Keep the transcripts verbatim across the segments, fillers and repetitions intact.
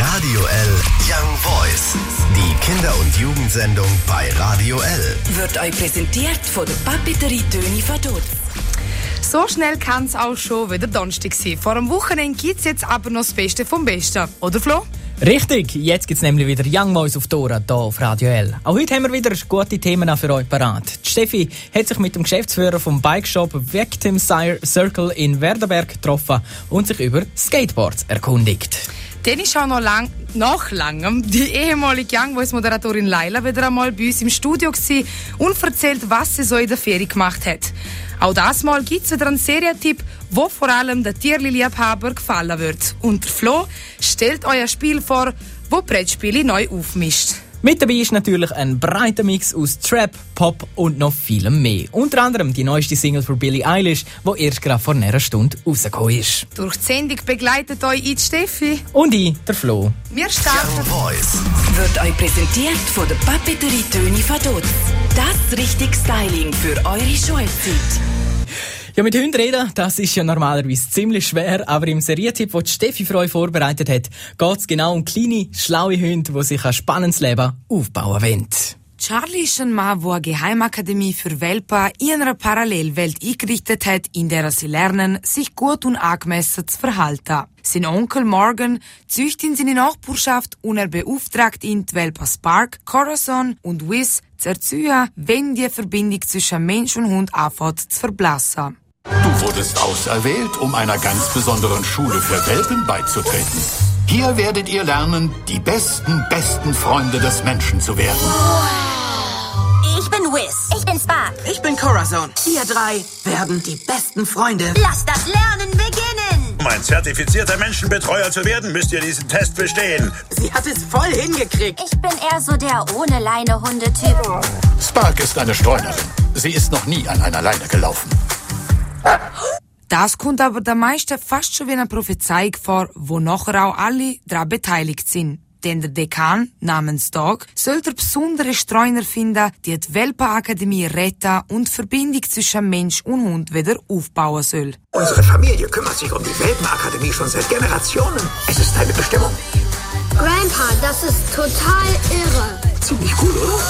Radio L Young Voice. Die Kinder- und Jugendsendung bei Radio L. Wird euch präsentiert von der Papeterie Töni Vaduz. So schnell kann es auch schon wieder Donnerstag sein. Vor dem Wochenende gibt es jetzt aber noch das Beste vom Besten. Oder Flo? Richtig, jetzt gibt es nämlich wieder Young Voice auf Dora, hier auf Radio L. Auch heute haben wir wieder gute Themen für euch parat. Die Steffi hat sich mit dem Geschäftsführer vom Bikeshop Victim Circle in Werdenberg getroffen und sich über Skateboards erkundigt. Dann ist auch noch lang, nach langem die ehemalige Young Voice Moderatorin Laila wieder einmal bei uns im Studio gewesen und erzählt, was sie so in der Ferie gemacht hat. Auch das Mal gibt es wieder einen Serientipp, wo vor allem der Tierli-Liebhaber gefallen wird. Und der Flo stellt euch ein Spiel vor, wo Brettspiele neu aufmischt. Mit dabei ist natürlich ein breiter Mix aus Trap, Pop und noch vielem mehr. Unter anderem die neueste Single von Billie Eilish, die erst gerade vor einer Stunde rausgekommen ist. Durch die Sendung begleitet euch die Steffi und ich, der Flo. Wir starten. Young Voice wird euch präsentiert von der Papeterie Töni Vaduz. Das richtige Styling für eure Schulzeit. Ja, mit Hunden reden, das ist ja normalerweise ziemlich schwer, aber im Serientipp, den Steffi für euch vorbereitet hat, geht es genau um kleine, schlaue Hunde, die sich ein spannendes Leben aufbauen wollen. Charlie ist ein Mann, der eine Geheimakademie für Welpen in einer Parallelwelt eingerichtet hat, in der sie lernen, sich gut und angemessen zu verhalten. Sein Onkel Morgan züchtet in seine Nachbarschaft und er beauftragt ihn, die Welpen Spark, Corazon und Wiz zu erziehen, wenn die Verbindung zwischen Mensch und Hund anfängt zu verblassen. Du wurdest auserwählt, um einer ganz besonderen Schule für Welpen beizutreten. Hier werdet ihr lernen, die besten, besten Freunde des Menschen zu werden. Ich bin Wiz. Ich bin Spark. Ich bin Corazon. Wir drei werden die besten Freunde. Lass das Lernen beginnen. Um ein zertifizierter Menschenbetreuer zu werden, müsst ihr diesen Test bestehen. Sie hat es voll hingekriegt. Ich bin eher so der ohne Leine-Hunde-Typ. Spark ist eine Streunerin. Sie ist noch nie an einer Leine gelaufen. Das kommt aber der meisten fast schon wie eine Prophezeiung vor, wo nachher auch alle daran beteiligt sind. Denn der Dekan, namens Dog, soll der besondere Streuner finden, die die Welpenakademie retten und die Verbindung zwischen Mensch und Hund wieder aufbauen soll. Unsere Familie kümmert sich um die Welpenakademie schon seit Generationen. Es ist deine Bestimmung. Grandpa, das ist total irre. Ziemlich cool, oder?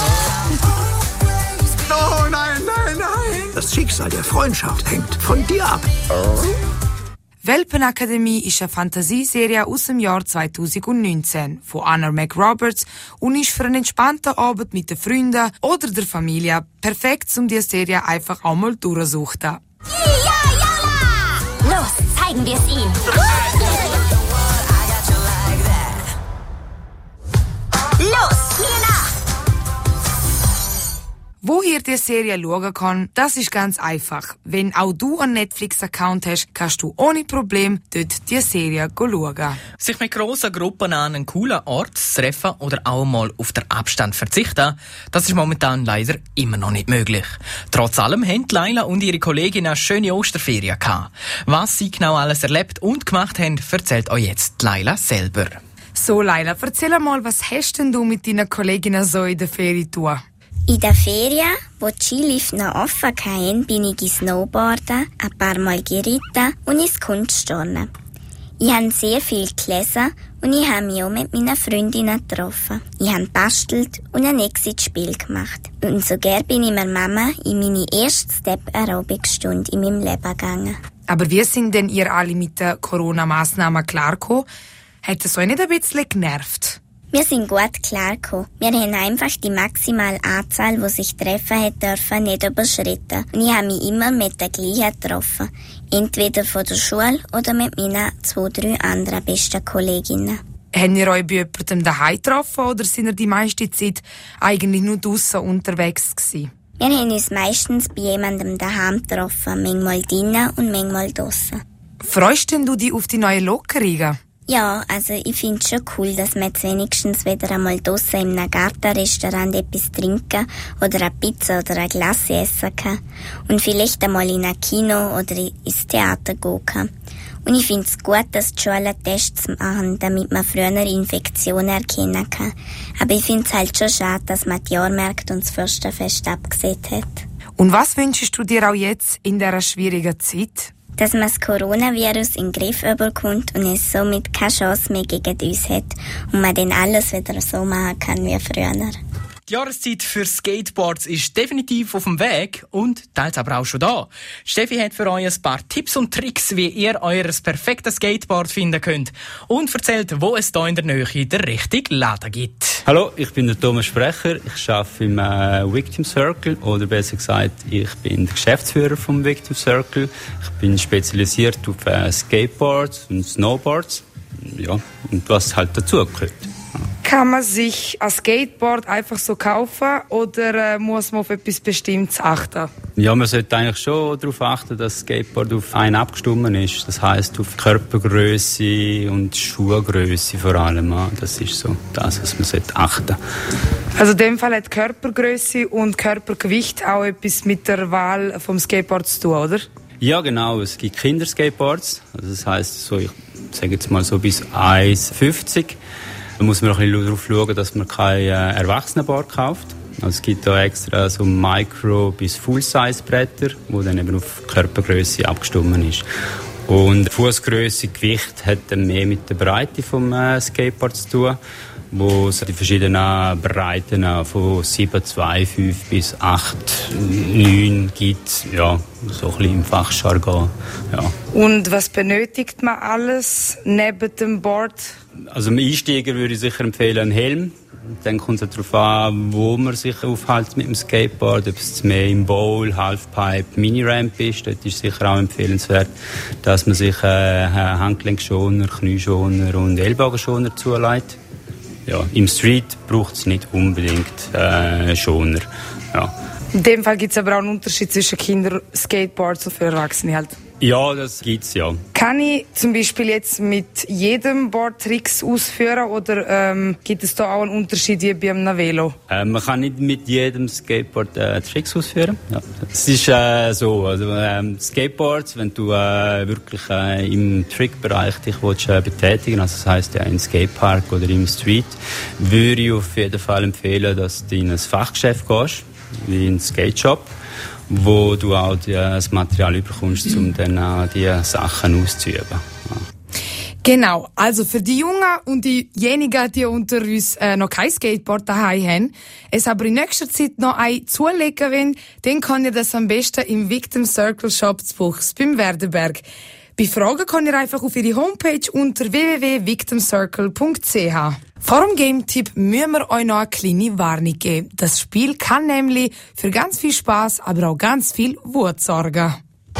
Oh nein, nein, nein! Das Schicksal der Freundschaft hängt von dir ab. Oh. Welpenakademie ist eine Fantasieserie aus dem Jahr zweitausendneunzehn von Anna McRoberts und ist für einen entspannten Abend mit den Freunden oder der Familie perfekt, um die Serie einfach einmal durchzusuchten. Ja, ja! Los, zeigen wir es ihm! Los, mir nach! Wo ihr die Serie schauen kann, das ist ganz einfach. Wenn auch du einen Netflix-Account hast, kannst du ohne Problem dort die Serie schauen. Sich mit grossen Gruppen an einen coolen Ort zu treffen oder auch mal auf den Abstand verzichten, das ist momentan leider immer noch nicht möglich. Trotz allem haben Laila und ihre Kolleginnen eine schöne Osterferien gehabt. Was sie genau alles erlebt und gemacht haben, erzählt euch jetzt Laila selber. So Laila, erzähl mal, was hast denn du mit deinen Kolleginnen so in der Ferie getan? In den Ferien, wo die Skilifte noch offen hatten, bin ich Snowboarden, ein paar Mal geritten und ins Kunstturnen. Ich habe sehr viel gelesen und ich habe mich auch mit meinen Freundinnen getroffen. Ich habe gebastelt und ein Exit-Spiel gemacht. Und sogar bin ich mit Mama in meine erste Step-Aerobic-Stunde in meinem Leben gegangen. Aber wie sind denn ihr alle mit den Corona-Massnahmen klargekommen? Hat es euch nicht ein bisschen genervt? Wir sind gut klargekommen. Wir haben einfach die maximale Anzahl, die sich treffen hat dürfen, nicht überschritten. Und ich habe mich immer mit der gleichen getroffen. Entweder von der Schule oder mit meinen zwei, drei anderen besten Kolleginnen. Habt ihr euch bei jemandem daheim getroffen oder sind ihr die meiste Zeit eigentlich nur draussen unterwegs gewesen? Wir haben uns meistens bei jemandem daheim getroffen, manchmal drinnen und manchmal draussen. Freust denn du dich auf die neue Lockerungen? Ja, also ich finde es schon cool, dass man jetzt wenigstens wieder einmal draussen in einem Gartenrestaurant etwas trinken oder eine Pizza oder ein Glas essen kann. Und vielleicht einmal in ein Kino oder ins Theater gehen kann. Und ich finde es gut, dass die Schulen Tests machen, damit man früher Infektionen erkennen kann. Aber ich finde es halt schon schade, dass man die Jahrmärkte und das Fürstenfest abgesehen hat. Und was wünschst du dir auch jetzt in dieser schwierigen Zeit? dass man das Coronavirus in den Griff bekommt und es somit keine Chance mehr gegen uns hat und man dann alles wieder so machen kann wie früher. Die Jahreszeit für Skateboards ist definitiv auf dem Weg und teils aber auch schon da. Steffi hat für euch ein paar Tipps und Tricks, wie ihr euer perfektes Skateboard finden könnt und erzählt, wo es hier in der Nähe den richtigen Laden gibt. Hallo, ich bin der Thomas Sprecher. Ich arbeite im äh, Victim Circle, oder besser gesagt, ich bin der Geschäftsführer vom Victim Circle. Ich bin spezialisiert auf äh, Skateboards und Snowboards, ja, und was halt dazugehört. Kann man sich ein Skateboard einfach so kaufen oder äh, muss man auf etwas Bestimmtes achten? Ja, man sollte eigentlich schon darauf achten, dass das Skateboard auf einen abgestimmt ist. Das heisst auf Körpergröße und Schuhgröße vor allem. Das ist so das, was man sollte achten. Also in dem Fall hat Körpergröße und Körpergewicht auch etwas mit der Wahl vom Skateboard zu tun, oder? Ja, genau. Es gibt Kinderskateboards. Also das heisst, so, ich sage jetzt mal so bis eins fünfzig. Da muss man auch ein bisschen darauf schauen, dass man kein äh, Erwachsenenboard kauft. Also es gibt da extra so Micro- bis Full-Size-Bretter, wo dann eben auf Körpergröße abgestimmt ist. Und Fußgröße, Gewicht hat dann mehr mit der Breite vom äh, Skateboard zu tun, wo es die verschiedenen Breiten von sieben, zwei, fünf bis acht, neun gibt, ja, so ein bisschen im Fachjargon. Ja. Und was benötigt man alles neben dem Board? Also dem Einsteiger würde ich sicher empfehlen einen Helm. Dann kommt es darauf an, wo man sich aufhält mit dem Skateboard. Ob es mehr im Bowl, Halfpipe, Mini-Ramp ist. Dort ist sicher auch empfehlenswert, dass man sich äh, Handgelenkschoner, Knieschoner und Ellbogenschoner zulegt. Ja, im Street braucht es nicht unbedingt äh, Schoner. Ja. In dem Fall gibt es aber auch einen Unterschied zwischen Kinder-Skateboards und für Erwachsene halt. Ja, das gibt's ja. Kann ich zum Beispiel jetzt mit jedem Board Tricks ausführen oder ähm, gibt es da auch einen Unterschied wie bei einem Velo? Äh, man kann nicht mit jedem Skateboard äh, Tricks ausführen. Ja. Es ist äh, so, also ähm, Skateboards, wenn du äh, wirklich äh, im Trickbereich dich willst, äh, betätigen, also das heisst ja im Skatepark oder im Street, würde ich auf jeden Fall empfehlen, dass du in ein Fachgeschäft gehst, wie in einen Skate-Shop, wo du auch die, das Material bekommst, um dann auch diese Sachen auszuüben. Ja. Genau, also für die Jungen und diejenigen, die unter uns äh, noch kein Skateboard daheim haben, es aber in nächster Zeit noch ein zulegen wollen, dann kann ihr das am besten im Victim Circle Shop zu Buchs beim Werdenberg. Bei Fragen könnt ihr einfach auf ihre Homepage unter w w w punkt victim circle punkt c h. Vor dem Game-Tipp müssen wir euch noch eine kleine Warnung geben. Das Spiel kann nämlich für ganz viel Spass, aber auch ganz viel Wut sorgen.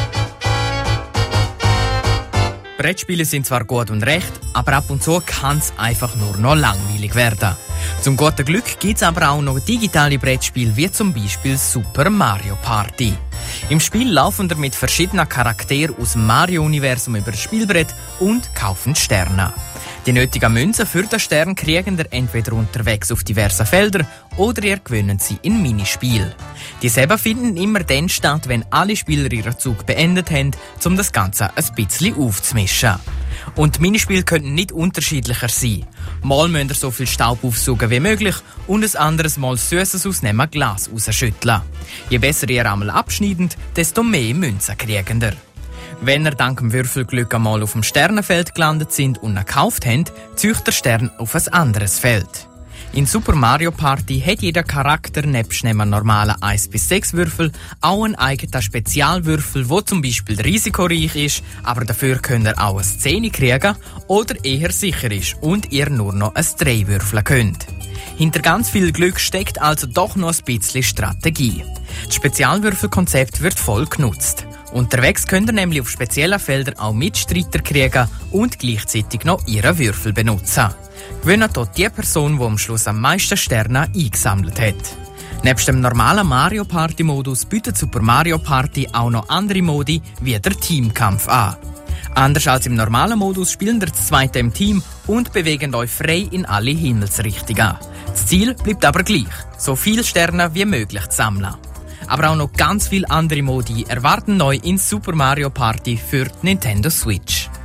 Brettspiele sind zwar gut und recht, aber ab und zu kann es einfach nur noch langweilig werden. Zum guten Glück gibt es aber auch noch digitale Brettspiele, wie zum Beispiel Super Mario Party. Im Spiel laufen wir mit verschiedenen Charakteren aus dem Mario-Universum über das Spielbrett und kaufen Sterne. Die nötigen Münzen für den Stern kriegen ihr entweder unterwegs auf diversen Feldern oder ihr gewinnt sie in Minispiel. Dieselben finden immer dann statt, wenn alle Spieler ihren Zug beendet haben, um das Ganze ein bisschen aufzumischen. Und die Minispiele können nicht unterschiedlicher sein. Mal müsst ihr so viel Staub aufsaugen wie möglich und ein anderes Mal Süßes aus einem Glas rausschütteln. Je besser ihr einmal abschneidet, desto mehr Münzen kriegt ihr. Wenn ihr dank dem Würfelglück einmal auf dem Sternenfeld gelandet sind und ihn gekauft habt, zieht der Stern auf ein anderes Feld. In Super Mario Party hat jeder Charakter nebst einem normalen eins bis sechs Würfel auch einen eigenen Spezialwürfel, der zum Beispiel risikoreich ist, aber dafür könnt ihr auch eine zehn kriegen oder eher sicher ist und ihr nur noch ein drei würfeln könnt. Hinter ganz viel Glück steckt also doch noch ein bisschen Strategie. Das Spezialwürfelkonzept wird voll genutzt. Unterwegs könnt ihr nämlich auf speziellen Feldern auch Mitstreiter kriegen und gleichzeitig noch ihre Würfel benutzen. Gewinnt dort die Person, die am Schluss am meisten Sterne eingesammelt hat. Nebst dem normalen Mario Party Modus bietet Super Mario Party auch noch andere Modi wie der Teamkampf an. Anders als im normalen Modus spielen ihr das zweite im Team und bewegen euch frei in alle Himmelsrichtungen. Das Ziel bleibt aber gleich, so viele Sterne wie möglich zu sammeln. Aber auch noch ganz viele andere Modi erwarten neu in Super Mario Party für Nintendo Switch.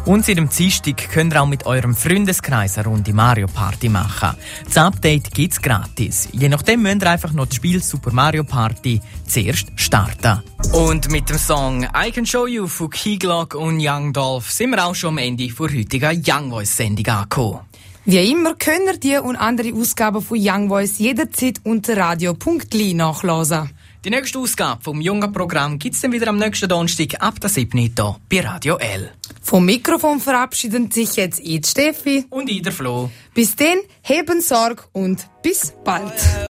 Und seit dem Dienstag könnt ihr auch mit eurem Freundeskreis eine Runde Mario Party machen. Das Update gibt's gratis. Je nachdem müsst ihr einfach noch das Spiel Super Mario Party zuerst starten. Und mit dem Song I Can Show You von Key Glock und Young Dolph sind wir auch schon am Ende der heutigen Young Voice Sendung angekommen. Wie immer könnt ihr die und andere Ausgaben von Young Voice jederzeit unter radio punkt l i nachlesen. Die nächste Ausgabe vom jungen Programm gibt's dann wieder am nächsten Donnerstag ab der siebten hier bei Radio L. Vom Mikrofon verabschieden sich jetzt ich, Steffi und ich, der Flo. Bis dann, heben Sorge und bis bald.